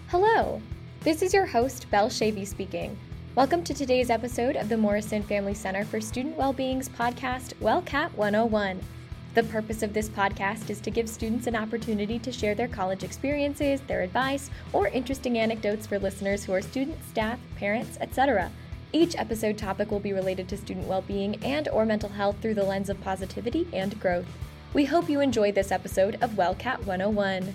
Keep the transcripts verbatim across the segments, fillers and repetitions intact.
Hello, this is your host, Belle Shavy speaking. Welcome to today's episode of the Morrison Family Center for Student Wellbeing's podcast, WellCat one oh one. The purpose of this podcast is to give students an opportunity to share their college experiences, their advice, or interesting anecdotes for listeners who are students, staff, parents, et cetera. Each episode topic will be related to student well-being and or mental health through the lens of positivity and growth. We hope you enjoy this episode of WellCat one oh one.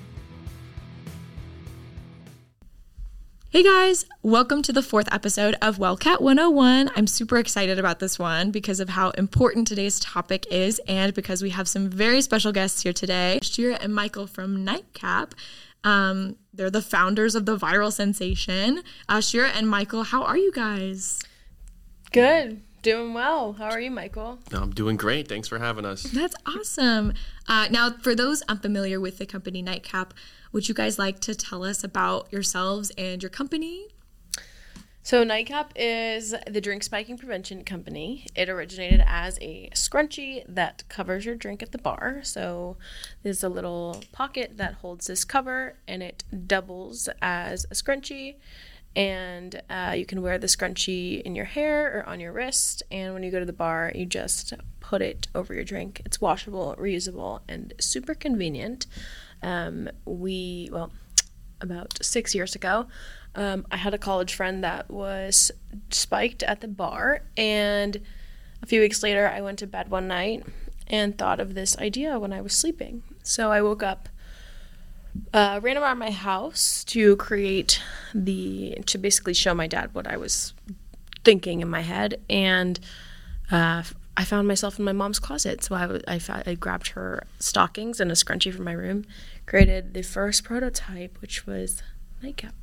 Hey guys, welcome to the fourth episode of WellCat one oh one. I'm super excited about this one because of how important today's topic is and because we have some very special guests here today. Shira and Michael from Nightcap. Um, they're the founders of the viral sensation. Uh, Shira and Michael, how are you guys? Good. Doing well. How are you, Michael? I'm doing great. Thanks for having us. That's awesome. Uh, now, for those unfamiliar with the company Nightcap, would you guys like to tell us about yourselves and your company? So Nightcap is the drink spiking prevention company. It originated as a scrunchie that covers your drink at the bar. So there's a little pocket that holds this cover, and it doubles as a scrunchie. And uh, you can wear the scrunchie in your hair or on your wrist. And when you go to the bar, you just put it over your drink. It's washable, reusable, and super convenient. Um, we, well, about six years ago, um, I had a college friend that was spiked at the bar. And a few weeks later, I went to bed one night and thought of this idea when I was sleeping. So I woke up. Uh, ran around my house to create the, to basically show my dad what I was thinking in my head. And uh, I found myself in my mom's closet. So I, I, I grabbed her stockings and a scrunchie from my room, created the first prototype, which was Nightcap.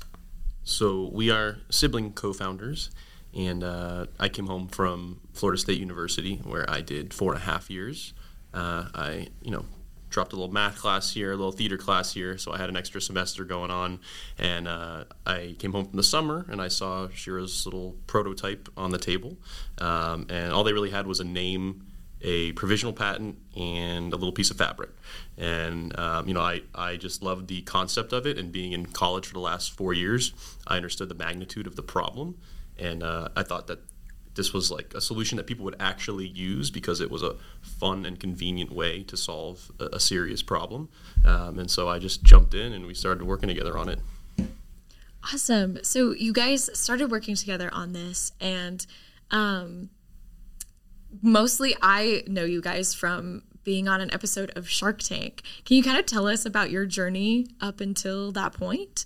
So we are sibling co-founders, and uh, I came home from Florida State University, where I did four and a half years. Uh, I, you know, dropped a little math class here, a little theater class here, so I had an extra semester going on. And uh, I came home from the summer, and I saw Shira's little prototype on the table. Um, and all they really had was a name, a provisional patent, and a little piece of fabric. And, um, you know, I, I just loved the concept of it. And being in college for the last four years, I understood the magnitude of the problem. And uh, I thought that this was like a solution that people would actually use because it was a fun and convenient way to solve a, a serious problem. Um, and so I just jumped in and we started working together on it. Awesome. So you guys started working together on this, and um, mostly I know you guys from being on an episode of Shark Tank. Can you kind of tell us about your journey up until that point?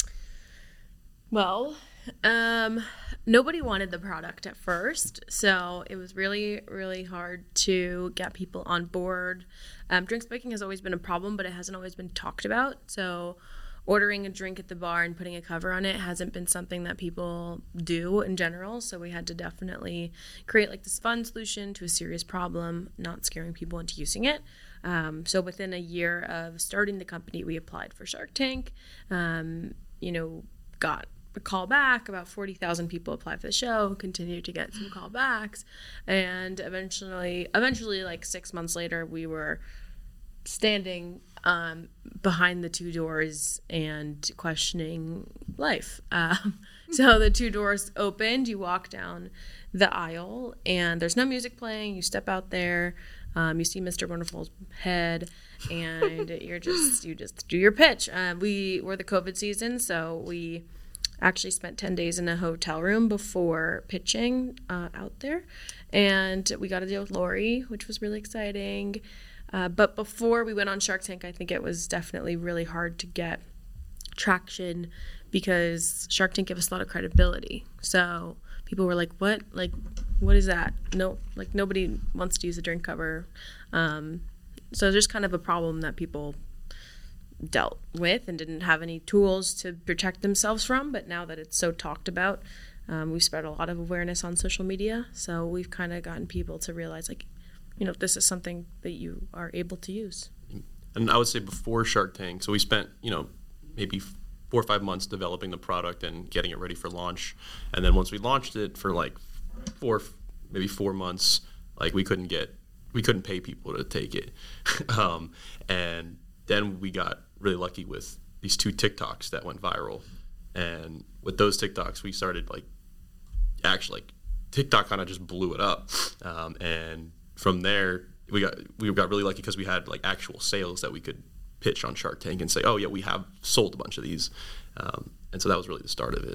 Well, um... nobody wanted the product at first, so it was really, really hard to get people on board. Um, drink spiking has always been a problem, but it hasn't always been talked about. So ordering a drink at the bar and putting a cover on it hasn't been something that people do in general. So we had to definitely create like this fun solution to a serious problem, not scaring people into using it. Um, so within a year of starting the company, we applied for Shark Tank, um, you know, got a call back. About forty thousand people applied for the show, continued to get some callbacks, and eventually, eventually, like six months later, we were standing um, behind the two doors and questioning life. Um, so the two doors opened, you walk down the aisle, and there's no music playing. You step out there, um, you see Mister Wonderful's head, and you're just, you just do your pitch. Um, we were the COVID season, so we actually spent ten days in a hotel room before pitching uh, out there. And we got a deal with Lori, which was really exciting. Uh, but before we went on Shark Tank, I think it was definitely really hard to get traction because Shark Tank gave us a lot of credibility. So people were like, what? Like, what is that? No, like nobody wants to use a drink cover. Um, so there's kind of a problem that people dealt with and didn't have any tools to protect themselves from. But now that it's so talked about, um, we've spread a lot of awareness on social media. So we've kind of gotten people to realize, like, you know, this is something that you are able to use. And I would say before Shark Tank, so we spent, you know, maybe four or five months developing the product and getting it ready for launch. And then once we launched it for like four, maybe four months, like we couldn't get, we couldn't pay people to take it. um, and then we got really lucky with these two TikToks that went viral, and with those TikToks, we started like actually like TikTok kind of just blew it up, um, and from there we got we got really lucky because we had like actual sales that we could pitch on Shark Tank and say, oh yeah, we have sold a bunch of these, um, and so that was really the start of it.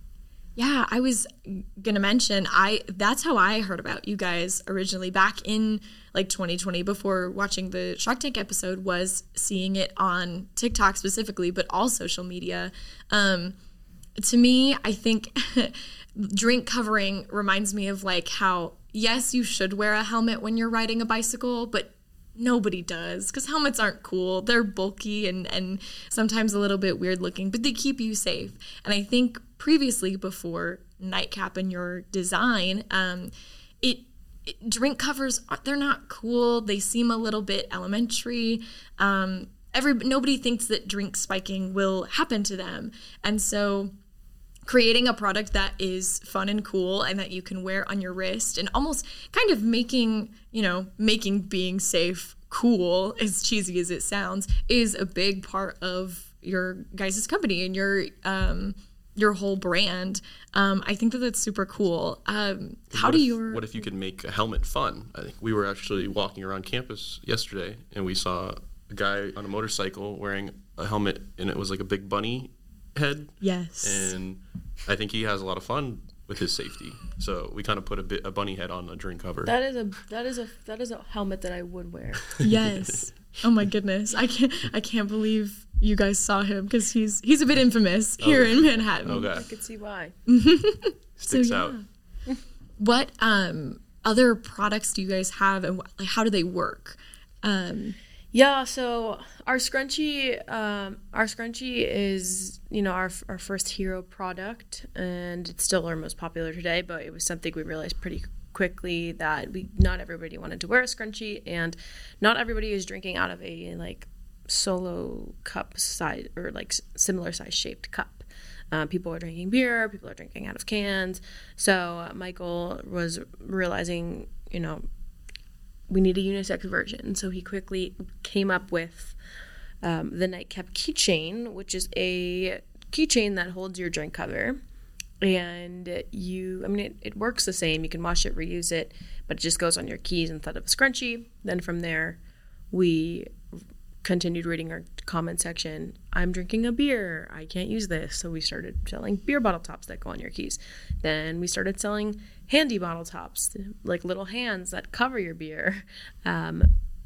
Yeah, I was gonna mention I that's how I heard about you guys originally back in like twenty twenty before watching the Shark Tank episode, was seeing it on TikTok specifically, but all social media. Um, to me, I think drink covering reminds me of like how, yes, you should wear a helmet when you're riding a bicycle, but nobody does because helmets aren't cool. They're bulky and, and sometimes a little bit weird looking, but they keep you safe. And I think previously, before Nightcap and your design, um, it, it drink covers, they're not cool. They seem a little bit elementary. Um, every nobody thinks that drink spiking will happen to them. And so creating a product that is fun and cool and that you can wear on your wrist and almost kind of making, you know, making being safe cool, as cheesy as it sounds, is a big part of your guys' company and your um, your whole brand. Um, I think that that's super cool. Um, how do you? What if you could make a helmet fun? I think we were actually walking around campus yesterday and we saw a guy on a motorcycle wearing a helmet, and it was like a big bunny head. Yes. And I think he has a lot of fun with his safety. So we kind of put a bit a bunny head on a drink cover. That is a that is a that is a helmet that I would wear. Yes. Oh my goodness. I can't I can't believe you guys saw him because he's he's a bit infamous here okay. in Manhattan. Okay. I could see why. Sticks so, yeah. out. What um other products do you guys have, and what, like, how do they work? Um Yeah, so our scrunchie, um, our scrunchie is, you know, our our first hero product, and it's still our most popular today. But it was something we realized pretty quickly that we not everybody wanted to wear a scrunchie, and not everybody is drinking out of a like solo cup size or like similar size shaped cup. Uh, people are drinking beer, people are drinking out of cans. So uh, Michael was realizing, you know, we need a unisex version. So he quickly came up with um, the Nightcap keychain, which is a keychain that holds your drink cover. And you, I mean, it, it works the same. You can wash it, reuse it, but it just goes on your keys instead of a scrunchie. Then from there, we continued reading our comment section. I'm drinking a beer. I can't use this. So we started selling beer bottle tops that go on your keys. Then we started selling handy bottle tops, like little hands that cover your beer. Um,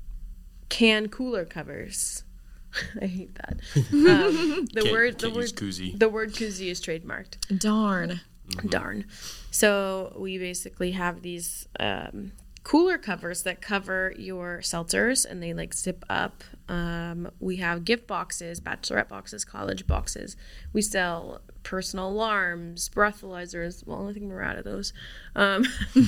can cooler covers. I hate that. Um, the can't, word, can't the word, use koozie. the word koozie is trademarked. Darn. Mm-hmm. Darn. So we basically have these um, cooler covers that cover your seltzers, and they like zip up. Um, we have gift boxes, bachelorette boxes, college boxes. We sell personal alarms, breathalyzers. Well, I think we're out of those. Um,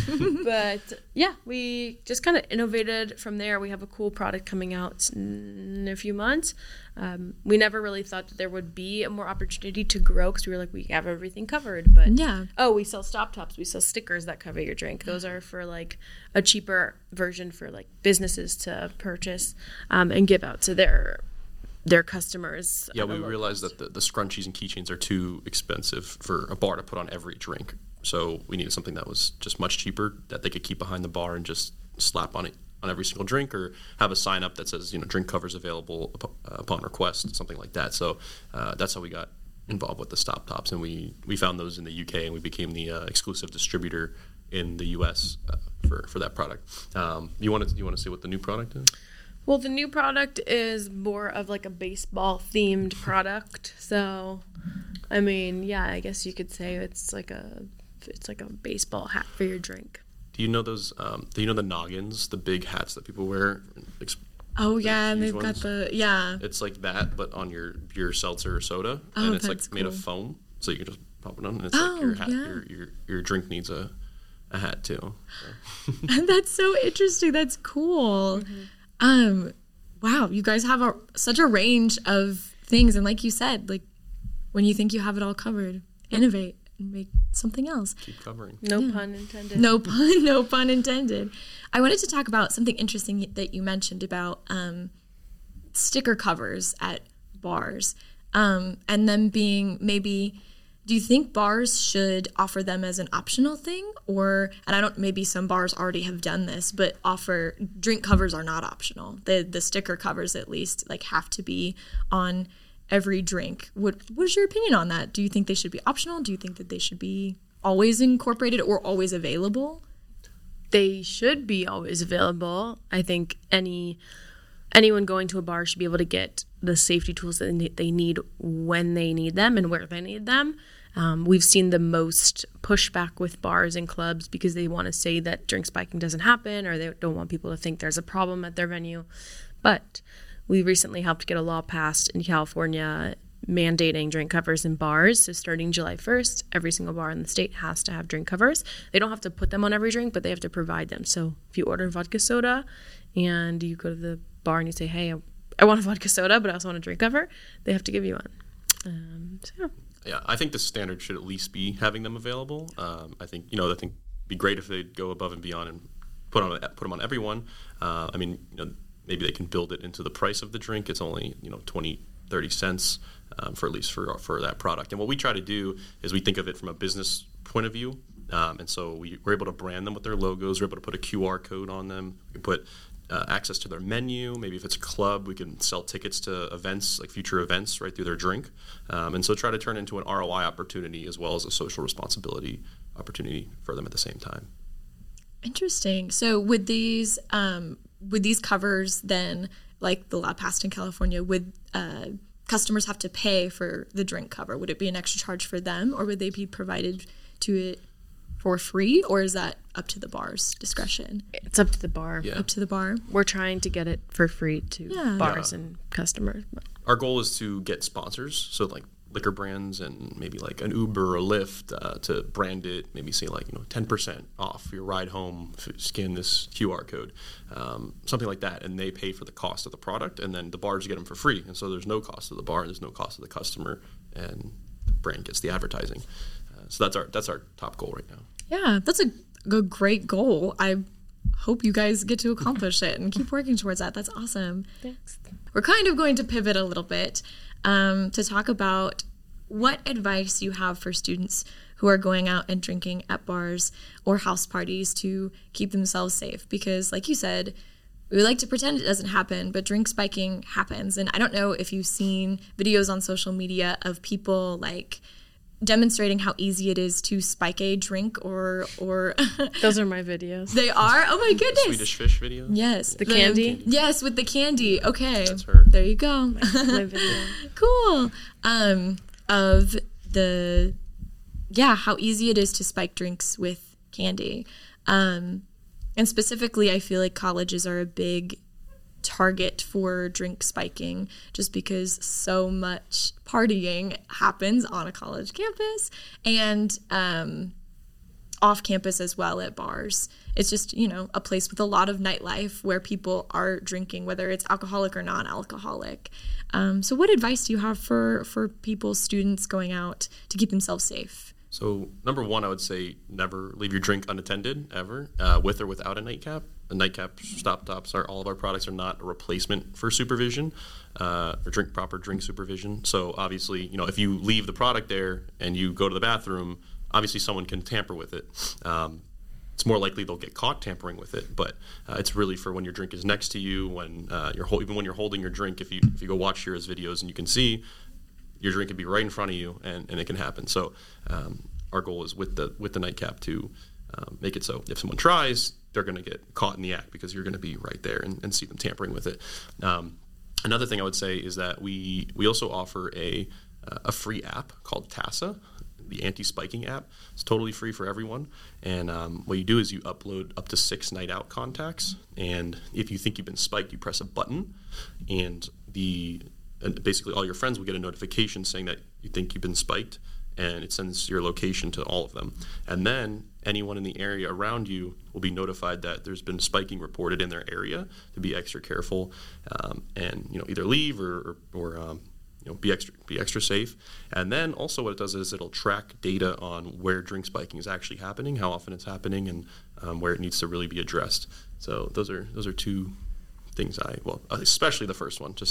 but yeah, we just kind of innovated from there. We have a cool product coming out in a few months. Um, we never really thought that there would be a more opportunity to grow because we were like, we have everything covered. But Yeah. oh, we sell stop tops. We sell stickers that cover your drink. Those are for like a cheaper version for like businesses to purchase um, and give out to their their customers. Yeah, we realized that the, the scrunchies and keychains are too expensive for a bar to put on every drink. So we needed something that was just much cheaper that they could keep behind the bar and just slap on it on every single drink, or have a sign up that says, you know, drink covers available up, uh, upon request, something like that. So uh, that's how we got involved with the stop tops, and we, we found those in the U K, and we became the uh, exclusive distributor in the U S uh, for, for that product. Um, you want to you want to say what the new product is? Well, the new product is more of like a baseball themed product. So, I mean, yeah, I guess you could say it's like a it's like a baseball hat for your drink. Do you know those? Um, do you know the noggins, the big hats that people wear? Ex- Oh yeah, and huge they've ones? got the yeah. It's like that, but on your beer, seltzer, or soda, Oh, and it's like that's made of cool. foam, so you can just pop it on, and it's Oh, like your hat, yeah. your, your your drink needs a a hat too. So. That's so interesting. That's cool. Mm-hmm. Um, wow, you guys have a, such a range of things, and like you said, like when you think you have it all covered, innovate and make something else. Keep covering. No pun intended. No pun, no pun intended. I wanted to talk about something interesting that you mentioned about um, sticker covers at bars. Um, and then being maybe, do you think bars should offer them as an optional thing? Or, and I don't, maybe some bars already have done this, but offer, drink covers are not optional. The the sticker covers at least like have to be on every drink. What What is your opinion on that? Do you think they should be optional? Do you think that they should be always incorporated or always available? They should be always available. I think any anyone going to a bar should be able to get the safety tools that they need when they need them and where they need them. Um, we've seen the most pushback with bars and clubs because they want to say that drink spiking doesn't happen, or they don't want people to think there's a problem at their venue. But we recently helped get a law passed in California mandating drink covers in bars. So starting July first, every single bar in the state has to have drink covers. They don't have to put them on every drink, but they have to provide them. So if you order vodka soda and you go to the bar and you say, hey, I, I want a vodka soda, but I also want a drink cover, they have to give you one. Um, so yeah. Yeah, I think the standard should at least be having them available. Um, I think, you know, I think it'd be great if they'd go above and beyond and put on put them on everyone. Uh, I mean, you know, maybe they can build it into the price of the drink. It's only, you know, twenty, thirty cents um, for at least for for that product. And what we try to do is we think of it from a business point of view. Um, and so we, we're able to brand them with their logos. We're able to put a Q R code on them. We can put uh, access to their menu. Maybe if it's a club, we can sell tickets to events, like future events, right through their drink. Um, and so try to turn it into an R O I opportunity as well as a social responsibility opportunity for them at the same time. Interesting. So would these um, would these covers then, like the law passed in California, would uh, customers have to pay for the drink cover? Would it be an extra charge for them, or would they be provided to it for free, or is that up to the bar's discretion? It's up to the bar. Yeah. Up to the bar? We're trying to get it for free to Yeah. bars Yeah. and customers. Our goal is to get sponsors, so like liquor brands and maybe like an Uber or a Lyft uh, to brand it, maybe say like, you know, ten percent off your ride home if you scan this Q R code, um, something like that, and they pay for the cost of the product, and then the bars get them for free, and so there's no cost to the bar, and there's no cost to the customer, and the brand gets the advertising. Uh, so that's our that's our top goal right now. Yeah, that's a, a great goal. I hope you guys get to accomplish it and keep working towards that. That's awesome. Thanks. We're kind of going to pivot a little bit um, to talk about what advice you have for students who are going out and drinking at bars or house parties to keep themselves safe. Because like you said, we like to pretend it doesn't happen, but drink spiking happens. And I don't know if you've seen videos on social media of people like demonstrating how easy it is to spike a drink or or Those are my videos. they are. Oh my goodness. Swedish Fish video. Yes. The candy? Yes, with the candy. Okay. That's her. There you go. My video. Cool. Um, of the, yeah, how easy it is to spike drinks with candy. Um, and specifically, I feel like colleges are a big target for drink spiking just because so much partying happens on a college campus and um, off campus as well at bars. It's just, you know, a place with a lot of nightlife where people are drinking, whether it's alcoholic or non-alcoholic. Um, so what advice do you have for, for people, students going out to keep themselves safe? So number one, I would say never leave your drink unattended ever, uh, with or without a nightcap. The nightcap stop tops are all of our products are not a replacement for supervision uh, or drink proper drink supervision. So obviously, you know, if you leave the product there and you go to the bathroom, obviously someone can tamper with it. Um, it's more likely they'll get caught tampering with it, but uh, it's really for when your drink is next to you, when uh, you're ho- even when you're holding your drink. If you if you go watch Shira's videos and you can see your drink could be right in front of you, and, and it can happen. So um, our goal is with the with the nightcap to um, make it so if someone tries, they're going to get caught in the act because you're going to be right there and, and see them tampering with it. Um, another thing I would say is that we we also offer a uh, a free app called TASA, the anti-spiking app. It's totally free for everyone. And um, what you do is you upload up to six night out contacts. And if you think you've been spiked, you press a button, and the and basically all your friends will get a notification saying that you think you've been spiked, and it sends your location to all of them. And then anyone in the area around you will be notified that there's been spiking reported in their area to be extra careful, um, and you know either leave or or, or um, you know be extra be extra safe. And then also what it does is it'll track data on where drink spiking is actually happening, how often it's happening, and um, where it needs to really be addressed. So those are those are two things I well especially the first one, just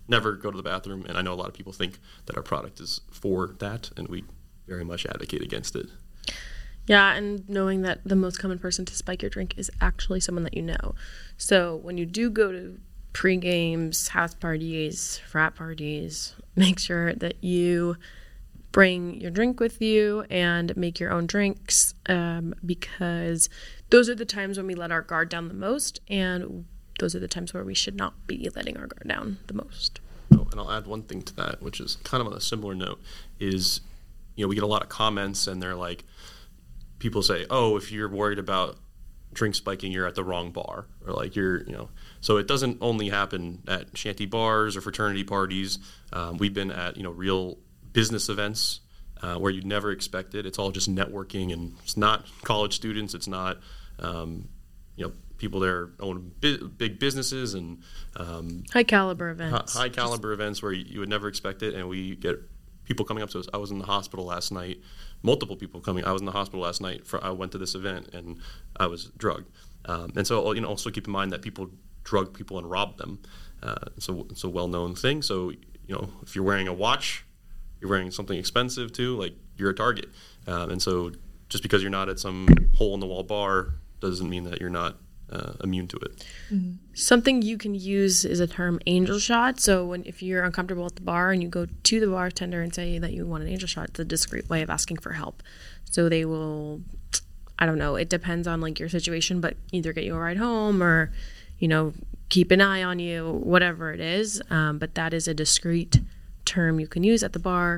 never go to the bathroom. And I know a lot of people think that our product is for that, and we very much advocate against it. Yeah, and knowing that the most common person to spike your drink is actually someone that you know. So when you do go to pre-games, house parties, frat parties, make sure that you bring your drink with you and make your own drinks, um, because those are the times when we let our guard down the most, and those are the times where we should not be letting our guard down the most. Oh, and I'll add one thing to that, which is kind of on a similar note, is, you know, we get a lot of comments, and they're like, people say, oh, if you're worried about drink spiking, you're at the wrong bar, or like you're, you know, so it doesn't only happen at shanty bars or fraternity parties. Um, we've been at, you know, real business events uh, where you'd never expect it. It's all just networking, and it's not college students. It's not, um, you know, people there own bi- big businesses and um, high caliber events. High caliber just events where you, you would never expect it, and we get people coming up to us. I was in the hospital last night. Multiple people coming. I was in the hospital last night. For I went to this event and I was drugged. Um, and so, you know, also keep in mind that people drug people and rob them. Uh, so it's a well-known thing. So, you know, if you're wearing a watch, you're wearing something expensive too. Like, you're a target. Um, and so, just because you're not at some hole-in-the-wall bar doesn't mean that you're not uh, immune to it. Mm-hmm. Something you can use is a term angel shot. So when if you're uncomfortable at the bar and you go to the bartender and say that you want an angel shot, it's a discreet way of asking for help. So they will, I don't know, it depends on like your situation, but either get you a ride home or, you know, keep an eye on you, whatever it is. Um, but that is a discreet term you can use at the bar.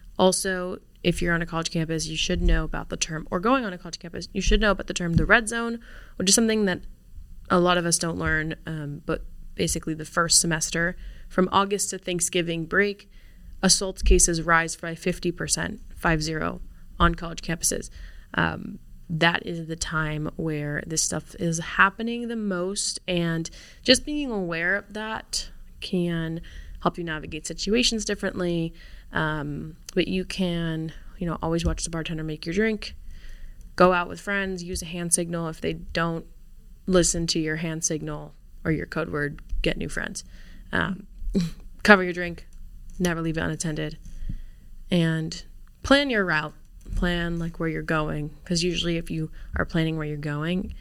Also, if you're on a college campus, you should know about the term, or going on a college campus, you should know about the term the red zone, which is something that a lot of us don't learn, um, but basically the first semester, from August to Thanksgiving break, assault cases rise by fifty percent, five zero, on college campuses. Um, that is the time where this stuff is happening the most, and just being aware of that can help you navigate situations differently. Um, but you can, you know, always watch the bartender make your drink, go out with friends, use a hand signal. If they don't listen to your hand signal or your code word, get new friends. Um, cover your drink, never leave it unattended, and plan your route. Plan like where you're going, because usually if you are planning where you're going,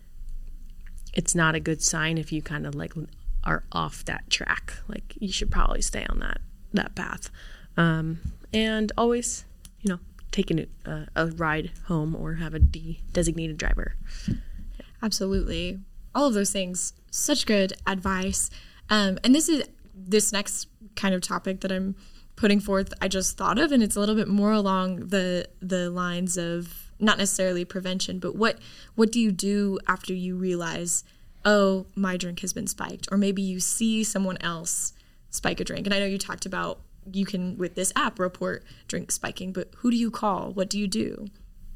it's not a good sign if you kind of like are off that track. Like, you should probably stay on that that path, um, and always, you know, take a, uh, a ride home or have a de- designated driver. Absolutely. All of those things. Such good advice. Um, and this is this next kind of topic that I'm putting forth, I just thought of, and it's a little bit more along the the lines of not necessarily prevention, but what what do you do after you realize, oh, my drink has been spiked, or maybe you see someone else spike a drink. And I know you talked about you can, with this app, report drink spiking, but who do you call? What do you do?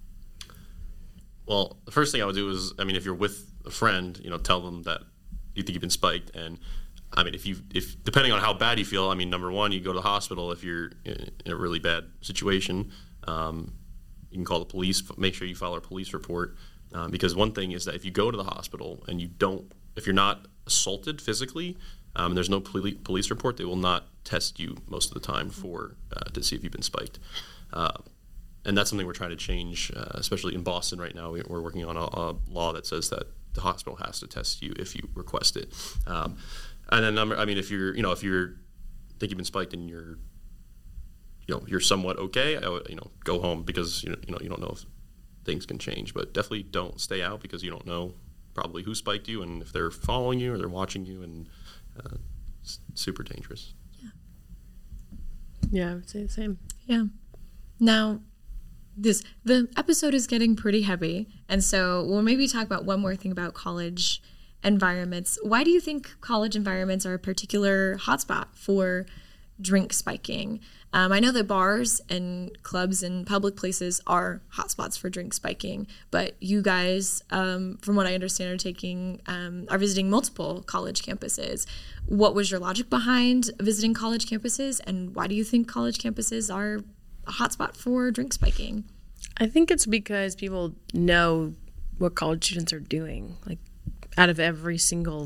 Well, the first thing I would do is, I mean, if you're with a friend, you know, tell them that you think you've been spiked. And I mean, if you, if depending on how bad you feel, I mean, number one, you go to the hospital if you're in a really bad situation. Um, you can call the police, make sure you file a police report. Um, because one thing is that if you go to the hospital and you don't, if you're not assaulted physically, um, and there's no poli- police report, they will not test you most of the time for uh, to see if you've been spiked. Uh, and that's something we're trying to change, uh, especially in Boston right now. We, we're working on a, a law that says that the hospital has to test you if you request it. Um, and then, number, I mean, if you're, you know, if you're think you've been spiked and you're, you know, you're somewhat okay, I would, you know, go home, because you know, you know, you don't know if things can change. But definitely don't stay out, because you don't know probably who spiked you and if they're following you or they're watching you, and uh, it's super dangerous. Yeah. Yeah, I would say the same. Yeah. Now, this the episode is getting pretty heavy, and so we'll maybe talk about one more thing about college environments. Why do you think college environments are a particular hotspot for drink spiking? Um, I know that bars and clubs and public places are hotspots for drink spiking, but you guys, um, from what I understand, are taking um, are visiting multiple college campuses. What was your logic behind visiting college campuses, and why do you think college campuses are a hotspot for drink spiking? I think it's because people know what college students are doing. Like, out of every single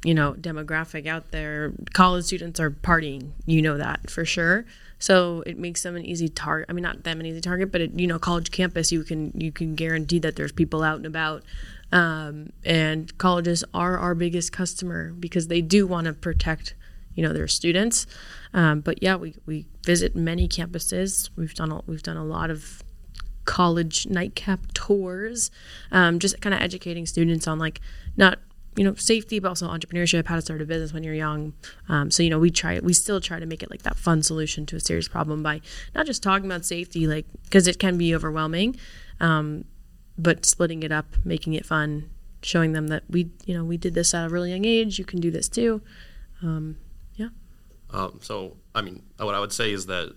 you know, demographic out there. College students are partying, you know that for sure. So it makes them an easy target. I mean, not them an easy target, but it, you know, college campus, you can you can guarantee that there's people out and about. Um, and colleges are our biggest customer because they do want to protect, you know, their students. Um, but yeah, we, we visit many campuses. We've done a, we've done a lot of college nightcap tours, um, just kind of educating students on like not you know safety, but also entrepreneurship, how to start a business when you're young. Um, so you know we try we still try to make it like that fun solution to a serious problem by not just talking about safety, like because it can be overwhelming, um, but splitting it up, making it fun, showing them that we you know we did this at a really young age. You can do this too. Um, yeah. Um, so I mean, what I would say is that,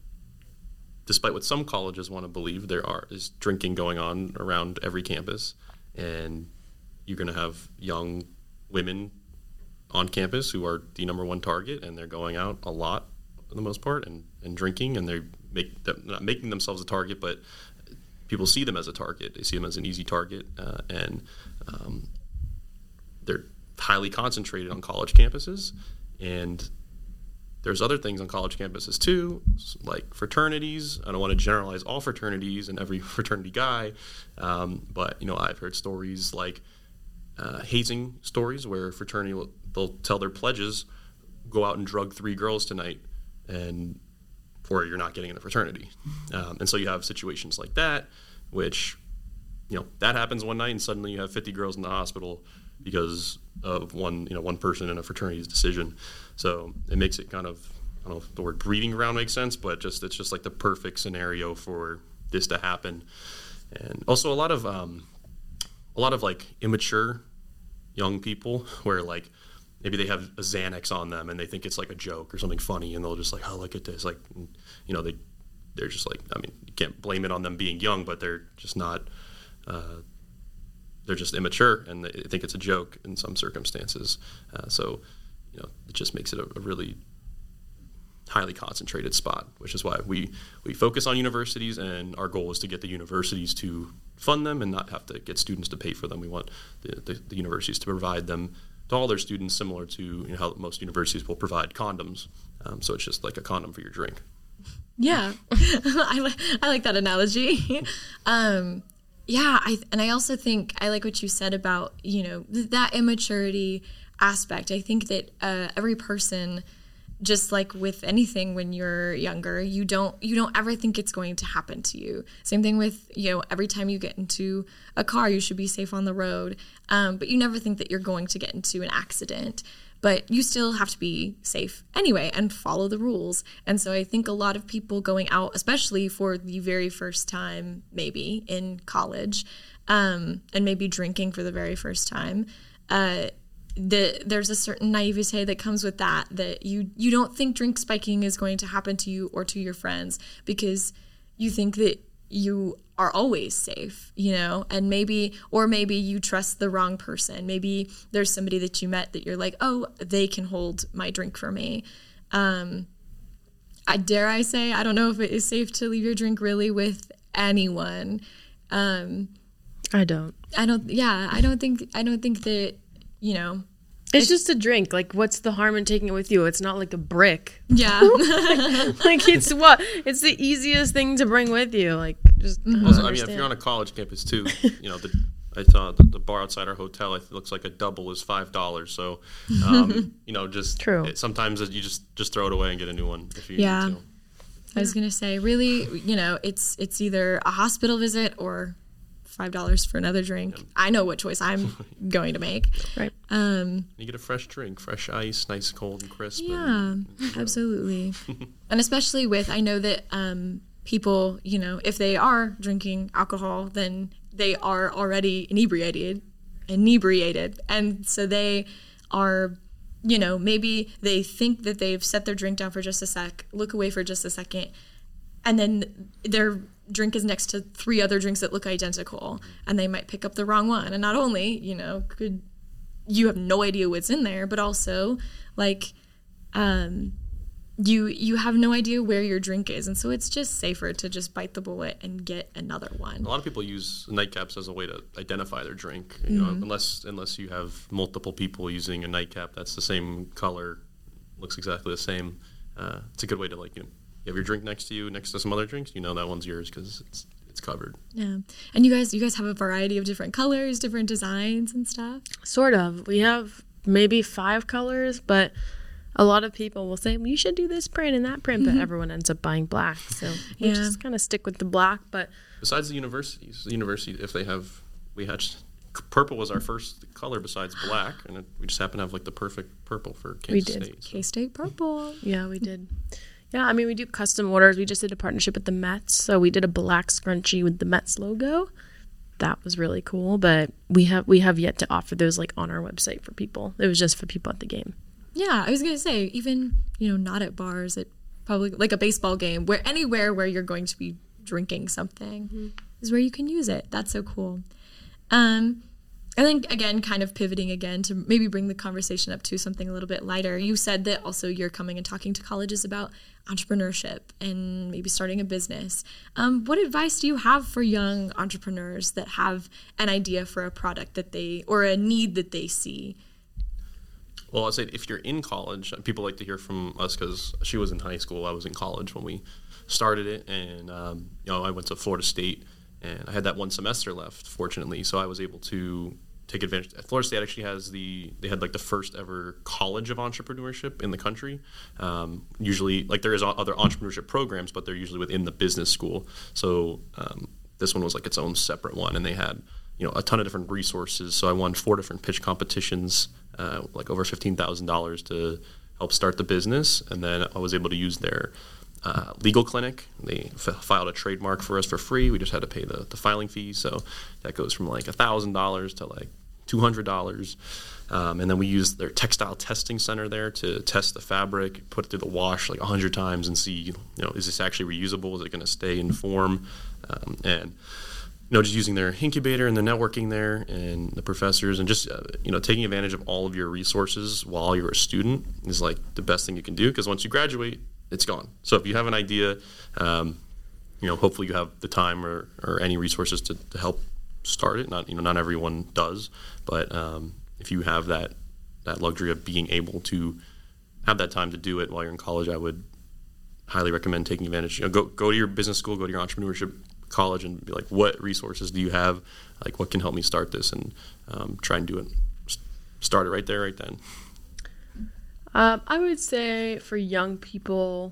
despite what some colleges want to believe, there are is drinking going on around every campus, and you're going to have young women on campus who are the number one target, and they're going out a lot for the most part and, and drinking, and they're make, they're not making themselves a target, but people see them as a target. They see them as an easy target, uh, and um, they're highly concentrated on college campuses, and there's other things on college campuses too, like fraternities. I don't want to generalize all fraternities and every fraternity guy, um, but you know I've heard stories like uh, hazing stories where fraternity will, they'll tell their pledges, go out and drug three girls tonight, and or you're not getting in the fraternity. Um, and so you have situations like that, which you know that happens one night and suddenly you have fifty girls in the hospital because of one, you know, one person in a fraternity's decision. So it makes it kind of, I don't know if the word breeding ground makes sense, but just it's just like the perfect scenario for this to happen. And also a lot of um, a lot of like immature young people where like maybe they have a Xanax on them and they think it's like a joke or something funny, and they'll just like, oh, look at this, like, you know, they they're just like, I mean, you can't blame it on them being young, but they're just not. Uh, They're just immature, and they think it's a joke in some circumstances. Uh, so, you know, it just makes it a, a really highly concentrated spot, which is why we, we focus on universities, and our goal is to get the universities to fund them and not have to get students to pay for them. We want the, the, the universities to provide them to all their students, similar to you know, how most universities will provide condoms. Um, so it's just like a condom for your drink. Yeah, I, li- I like that analogy. um, Yeah, I and I also think I like what you said about, you know, th- that immaturity aspect. I think that uh, every person, just like with anything when you're younger, you don't you don't ever think it's going to happen to you. Same thing with, you know, every time you get into a car, you should be safe on the road. Um, but you never think that you're going to get into an accident. But you still have to be safe anyway and follow the rules. And so I think a lot of people going out, especially for the very first time, maybe in college, um, and maybe drinking for the very first time, uh, the, there's a certain naivete that comes with that, that you, you don't think drink spiking is going to happen to you or to your friends because you think that you are always safe, you know, and maybe, or maybe you trust the wrong person. Maybe there's somebody that you met that you're like, oh, they can hold my drink for me. Um, I dare I say, I don't know if it is safe to leave your drink really with anyone. Um, I don't. I don't, yeah, I don't think, I don't think that, you know. It's, it's just a drink. Like, what's the harm in taking it with you? It's not like a brick. Yeah. Like, it's what? It's the easiest thing to bring with you. Like, just. Mm-hmm. I, Also, I mean, if you're on a college campus too, you know, the, I saw the, the bar outside our hotel. It looks like a double is five dollars. So, um, you know, just True. It, sometimes you just just throw it away and get a new one if you Yeah. need to. I was gonna say, really, you know, it's it's either a hospital visit or five dollars for another drink. Yep. I know what choice I'm going to make. Right. Um, you get a fresh drink, fresh ice, nice, cold, and crisp. Yeah, and, you know. absolutely. And especially with, I know that um, people, you know, if they are drinking alcohol, then they are already inebriated, inebriated, and so they are. You know, maybe they think that they've set their drink down for just a sec, look away for just a second, and then their drink is next to three other drinks that look identical, and they might pick up the wrong one. And not only, you know, could you have no idea what's in there, but also, like, um, you you have no idea where your drink is, and so it's just safer to just bite the bullet and get another one. A lot of people use nightcaps as a way to identify their drink, you mm-hmm. know, unless unless you have multiple people using a nightcap that's the same color, looks exactly the same. Uh, it's a good way to, like, you know, you have your drink next to you, next to some other drinks, you know that one's yours because it's it's covered. Yeah, and you guys you guys have a variety of different colors, different designs and stuff. Sort of. We have maybe five colors, but a lot of people will say, well, you should do this print and that print, but mm-hmm. everyone ends up buying black. So we yeah. just kind of stick with the black. But besides the universities, the university, if they have, we had purple was our first color besides black, and it, we just happen to have like the perfect purple for K-State. We did State, so. K-State purple. Yeah, we did. Yeah, I mean, we do custom orders. We just did a partnership with the Mets, so we did a black scrunchie with the Mets logo. That was really cool, but we have we have yet to offer those like on our website for people. It was just for people at the game. Yeah, I was gonna say, even, you know, not at bars, at probably like a baseball game, where anywhere where you're going to be drinking something mm-hmm. is where you can use it. That's so cool. Um, I think, again, kind of pivoting again to maybe bring the conversation up to something a little bit lighter. You said that also you're coming and talking to colleges about entrepreneurship and maybe starting a business. Um, what advice do you have for young entrepreneurs that have an idea for a product that they, or a need that they see? Well, I said if you're in college, people like to hear from us because she was in high school, I was in college when we started it, and um, you know, I went to Florida State, and I had that one semester left, fortunately, so I was able to take advantage. Florida State actually has the they had like the first ever college of entrepreneurship in the country. Um, usually, like there is other entrepreneurship programs, but they're usually within the business school. So um, this one was like its own separate one, and they had, you know, a ton of different resources. So I won four different pitch competitions, uh, like over fifteen thousand dollars to help start the business. And then I was able to use their uh, legal clinic. They f- filed a trademark for us for free. We just had to pay the, the filing fee. So that goes from like one thousand dollars to like two hundred dollars. Um, and then we used their textile testing center there to test the fabric, put it through the wash like one hundred times and see, you know, is this actually reusable? Is it going to stay in form? Um, and you know, just using their incubator and the networking there and the professors and just, uh, you know, taking advantage of all of your resources while you're a student is like the best thing you can do, because once you graduate, it's gone. So if you have an idea, um, you know, hopefully you have the time or, or any resources to, to help start it. Not, you know, not everyone does, but um, if you have that, that luxury of being able to have that time to do it while you're in college, I would highly recommend taking advantage. You know, go, go to your business school, go to your entrepreneurship college and be like, what resources do you have? Like, what can help me start this? And um, try and do it, start it right there, right then. Um, I would say for young people,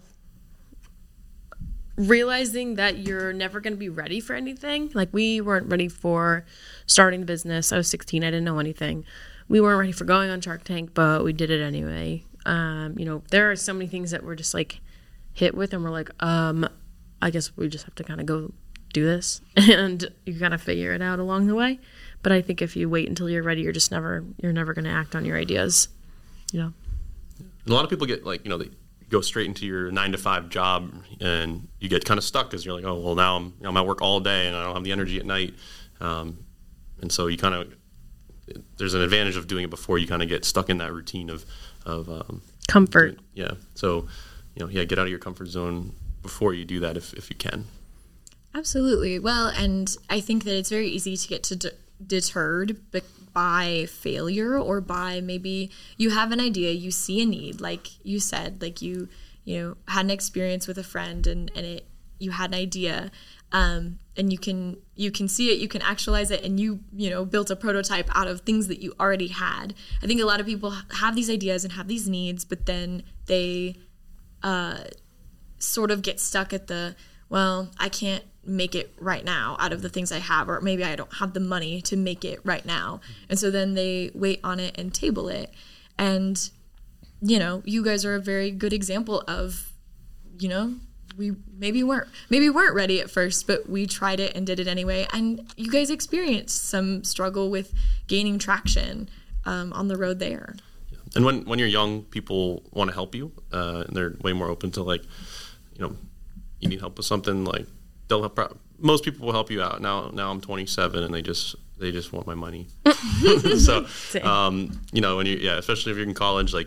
realizing that you're never going to be ready for anything. Like, we weren't ready for starting the business. I was sixteen. I didn't know anything. We weren't ready for going on Shark Tank, but we did it anyway. Um, you know, there are so many things that we're just like hit with and we're like, um, I guess we just have to kind of go do this, and you kind of figure it out along the way. But I think if you wait until you're ready, you're just never you're never going to act on your ideas, you know. A lot of people get like, you know, they go straight into your nine to five job and you get kind of stuck because you're like, oh well, now I'm you know, I'm at work all day and I don't have the energy at night, um, and so you kind of there's an advantage of doing it before you kind of get stuck in that routine of of um, comfort. Yeah, so you know, yeah, get out of your comfort zone before you do that if if you can. Absolutely. Well, and I think that it's very easy to get to d- deterred by failure, or by maybe you have an idea, you see a need, like you said, like you, you know, had an experience with a friend and, and it, you had an idea, um, and you can, you can see it, you can actualize it, and you, you know, built a prototype out of things that you already had. I think a lot of people have these ideas and have these needs, but then they, uh, sort of get stuck at the, well, I can't make it right now out of the things I have, or maybe I don't have the money to make it right now. And so then they wait on it and table it. And, you know, you guys are a very good example of, you know, we maybe weren't, maybe weren't ready at first, but we tried it and did it anyway. And you guys experienced some struggle with gaining traction um, on the road there. And when, when you're young, people want to help you. Uh, and they're way more open to, like, you know, you need help with something, like, they'll help, most people will help you out. Now, now I'm twenty-seven, and they just they just want my money. So, um, you know, when you yeah, especially if you're in college, like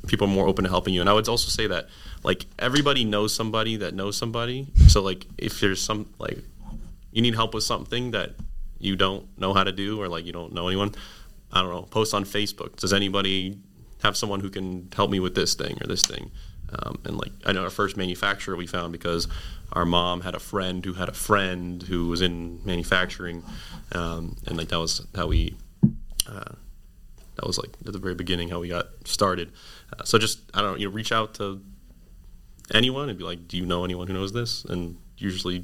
people are more open to helping you. And I would also say that, like, everybody knows somebody that knows somebody. So, like, if there's some, like, you need help with something that you don't know how to do, or, like, you don't know anyone, I don't know, post on Facebook. Does anybody have someone who can help me with this thing or this thing? Um, and, like, I know our first manufacturer we found because our mom had a friend who had a friend who was in manufacturing. Um, and, like, that was how we, uh, that was, like, at the very beginning how we got started. Uh, so just, I don't know, you know, reach out to anyone and be like, do you know anyone who knows this? And usually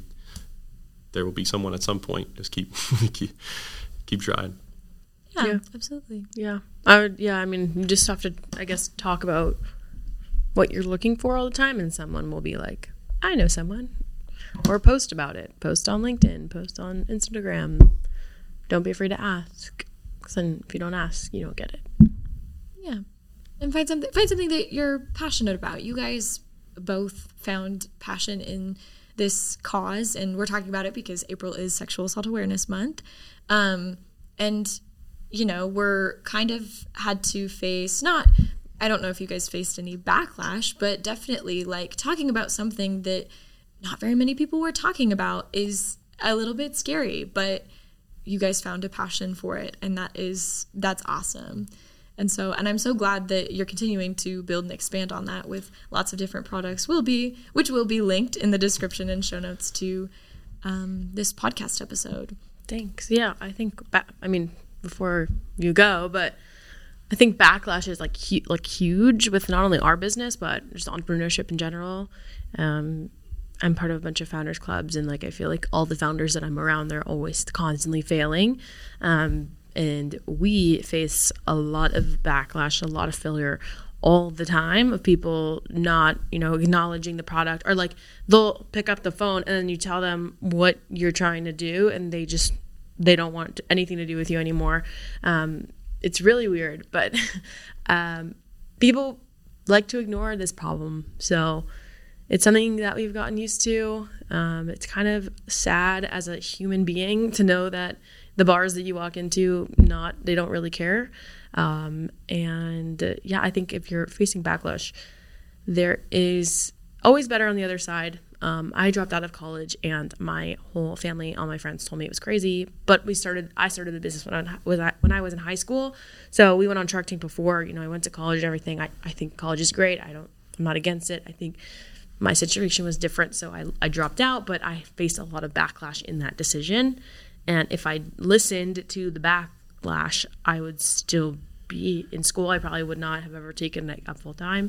there will be someone at some point. Just keep keep, keep trying. Yeah, Yeah. absolutely. Yeah. I would, yeah, I mean, you just have to, I guess, talk about what you're looking for all the time, and someone will be like, I know someone. Or post about it. Post on LinkedIn. Post on Instagram. Don't be afraid to ask. Because then if you don't ask, you don't get it. Yeah. And find something find something that you're passionate about. You guys both found passion in this cause, and we're talking about it because April is Sexual Assault Awareness Month. Um, and, you know, we're kind of had to face, not, I don't know if you guys faced any backlash, but definitely, like, talking about something that not very many people were talking about is a little bit scary, but you guys found a passion for it, and that is, that's awesome. And so, and I'm so glad that you're continuing to build and expand on that with lots of different products, will be, which will be linked in the description and show notes to um, this podcast episode. Thanks. Yeah, I think, ba- I mean, before you go, but I think backlash is like hu- like huge with not only our business, but just entrepreneurship in general. Um, I'm part of a bunch of founders clubs, and like I feel like all the founders that I'm around, they're always constantly failing. Um, and we face a lot of backlash, a lot of failure all the time of people not, you know, acknowledging the product, or like they'll pick up the phone and then you tell them what you're trying to do, and they just, they don't want anything to do with you anymore. Um, it's really weird, but um, people like to ignore this problem. So it's something that we've gotten used to. Um, it's kind of sad as a human being to know that the bars that you walk into, not, they don't really care. Um, and uh, yeah, I think if you're facing backlash, there is always better on the other side. Um, I dropped out of college, and my whole family, all my friends told me it was crazy, but we started, I started the business when I was, when I was in high school. So we went on Shark Tank before, you know, I went to college and everything. I, I think college is great. I don't, I'm not against it. I think my situation was different, so I, I dropped out, but I faced a lot of backlash in that decision. And if I listened to the backlash, I would still be in school. I probably would not have ever taken it up full time.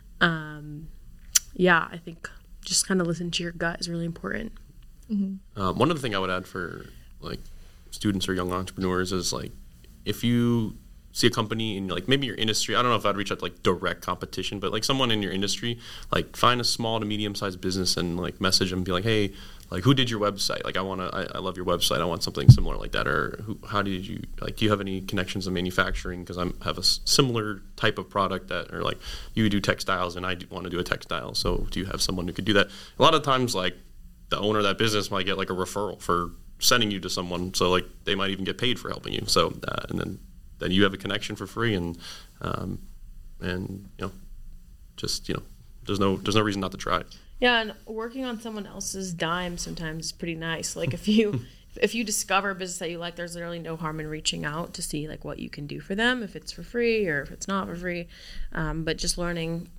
Um, yeah, I think just kind of listen to your gut is really important. Mm-hmm. Um, one other thing I would add for, like, students or young entrepreneurs is, like, if you see a company in, like, maybe your industry, I don't know if I'd reach out to, like, direct competition, but, like, someone in your industry, like, find a small to medium-sized business and, like, message them and be like, hey, like, who did your website? Like, I want to, I, I love your website. I want something similar like that. Or who, how did you, like, do you have any connections in manufacturing? Because I have a s- similar type of product that, or like, you do textiles and I do want to do a textile. So do you have someone who could do that? A lot of times, like, the owner of that business might get, like, a referral for sending you to someone. So, like, they might even get paid for helping you. So, uh, and then, then you have a connection for free, and, um, and, you know, just, you know, there's no, there's no reason not to try. Yeah, and working on someone else's dime sometimes is pretty nice. Like, if you if you discover a business that you like, there's really no harm in reaching out to see, like, what you can do for them, if it's for free or if it's not for free. Um, but just learning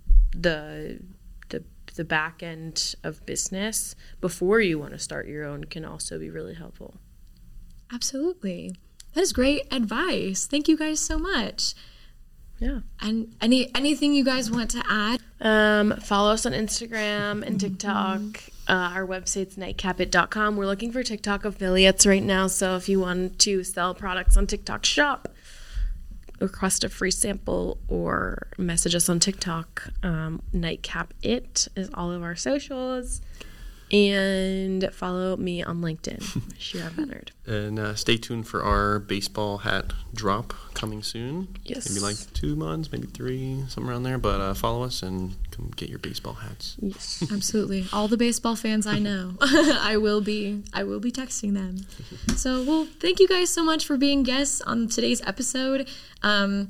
the the the back end of business before you want to start your own can also be really helpful. Absolutely. That is great advice. Thank you guys so much. Yeah. And any anything you guys want to add? Um, follow us on Instagram and TikTok. Uh, our website's nightcap it dot com. We're looking for TikTok affiliates right now, so if you want to sell products on TikTok Shop, request a free sample or message us on TikTok. Um, Nightcap It is all of our socials. And follow me on LinkedIn, Shira Bennard. And uh, stay tuned for our baseball hat drop coming soon. Yes. Maybe like two months, maybe three, somewhere around there. But uh, follow us and come get your baseball hats. Yes. Absolutely. All the baseball fans I know. I will be I will be texting them. So, well, thank you guys so much for being guests on today's episode. Um,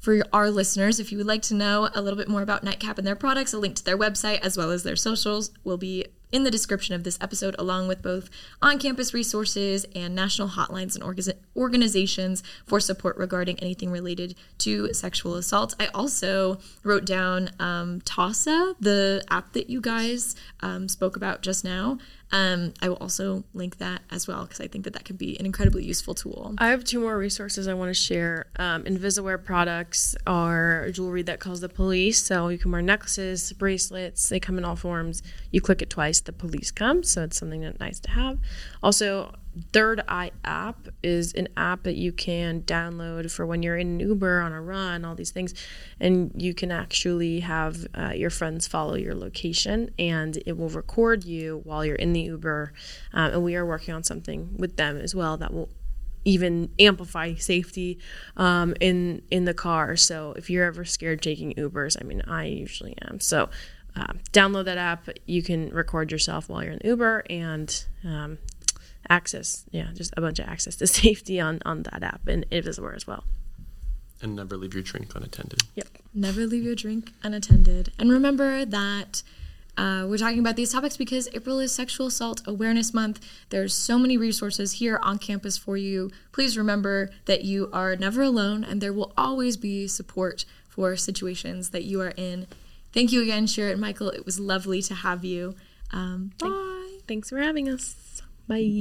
For our listeners, if you would like to know a little bit more about Nightcap and their products, a link to their website as well as their socials will be in the description of this episode, along with both on-campus resources and national hotlines and orga- organizations for support regarding anything related to sexual assault. I also wrote down um, Tossa, the app that you guys um, spoke about just now. Um, I will also link that as well because I think that that can be an incredibly useful tool. I have two more resources I want to share. Um, Invisaware products are jewelry that calls the police. So you can wear necklaces, bracelets. They come in all forms. You click it twice, the police come. So it's something that's nice to have. Also, Third Eye app is an app that you can download for when you're in an Uber, on a run, all these things. And you can actually have uh, your friends follow your location, and it will record you while you're in the Uber. Um, and we are working on something with them as well that will even amplify safety um, in in the car. So if you're ever scared taking Ubers, I mean, I usually am. So uh, download that app. You can record yourself while you're in Uber and um, access, yeah, just a bunch of access to safety on, on that app and Invisaware as well. And never leave your drink unattended. Yep. Never leave your drink unattended. And remember that uh, we're talking about these topics because April is Sexual Assault Awareness Month. There's so many resources here on campus for you. Please remember that you are never alone and there will always be support for situations that you are in. Thank you again, Shira and Michael. It was lovely to have you. Um, bye. Thanks for having us. Bye.